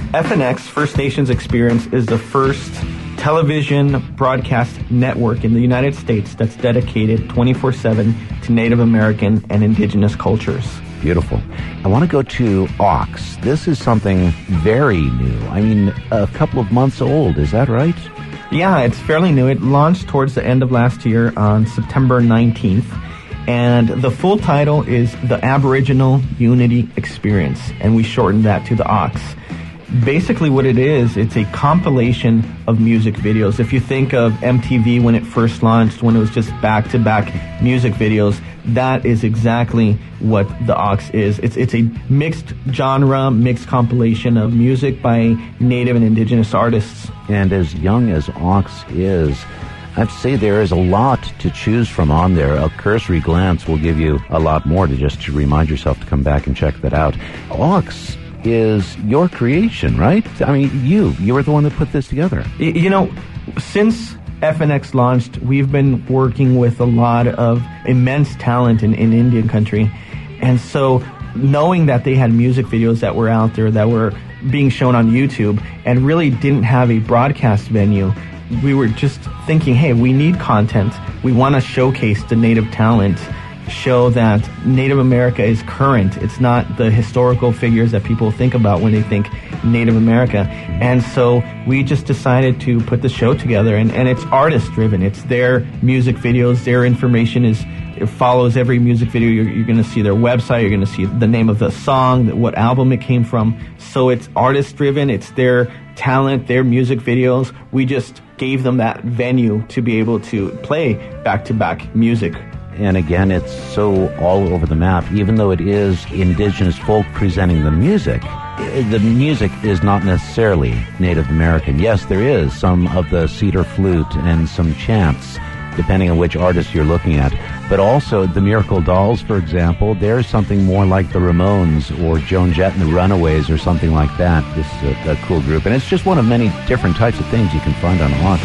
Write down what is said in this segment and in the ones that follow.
FNX, First Nations Experience, is the first television broadcast network in the United States that's dedicated 24/7 to Native American and Indigenous cultures. Beautiful. I want to go to Aux. This is something very new. I mean, a couple of months old. Is that right? Yeah, it's fairly new. It launched towards the end of last year on September 19th. And the full title is The Aboriginal Unity Experience, and we shortened that to the aux. Basically what it is, it's a compilation of music videos. If you think of MTV when it first launched, when it was just back-to-back music videos, that is exactly what the aux is. It's a mixed genre, mixed compilation of music by Native and Indigenous artists. And as young as aux is, I have to say there is a lot to choose from on there. A cursory glance will give you a lot more to remind yourself to come back and check that out. Aux is your creation, right? I mean, you were the one that put this together. You know, since FNX launched, we've been working with a lot of immense talent in Indian country. And so knowing that they had music videos that were out there that were being shown on YouTube and really didn't have a broadcast venue, we were just thinking, hey, we need content. We want to showcase the Native talent, show that Native America is current. It's not the historical figures that people think about when they think Native America. And so we just decided to put the show together, and it's artist driven. It's their music videos, their information it follows every music video. You're going to see their website, you're going to see the name of the song, what album it came from. So it's artist driven, it's their talent, their music videos. We just gave them that venue to be able to play back-to-back music. And again, it's so all over the map. Even though it is Indigenous folk presenting the music is not necessarily Native American. Yes, there is some of the cedar flute and some chants, depending on which artist you're looking at. But also the Miracle Dolls, for example, there's something more like the Ramones or Joan Jett and the Runaways or something like that. This is a cool group. And it's just one of many different types of things you can find on Aux.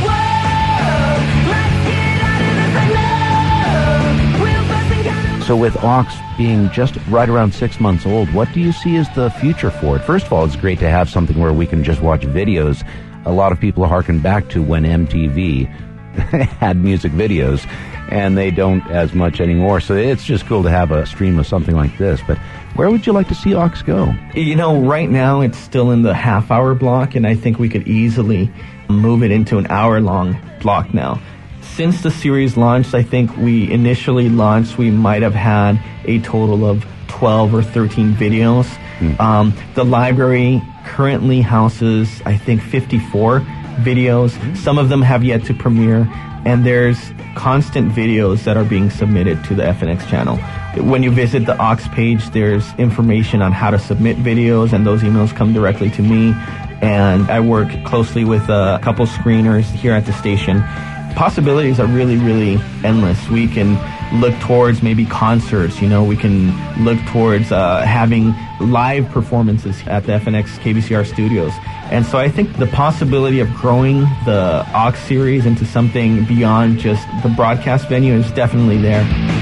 So with Aux being just right around 6 months old, what do you see as the future for it? First of all, it's great to have something where we can just watch videos. A lot of people harken back to when MTV had music videos, and they don't as much anymore. So it's just cool to have a stream of something like this. But where would you like to see Aux go? You know, right now it's still in the half-hour block, and I think we could easily move it into an hour-long block now. Since the series launched, I think we might have had a total of 12 or 13 videos. The library currently houses, I think, 54 videos. Some of them have yet to premiere, and there's constant videos that are being submitted to the FNX channel. When you visit the Aux page, there's information on how to submit videos, and those emails come directly to me. And I work closely with a couple screeners here at the station. Possibilities are really, really endless. We can look towards maybe concerts, we can look towards having live performances at the FNX KBCR studios. And so I think the possibility of growing the Aux series into something beyond just the broadcast venue is definitely there.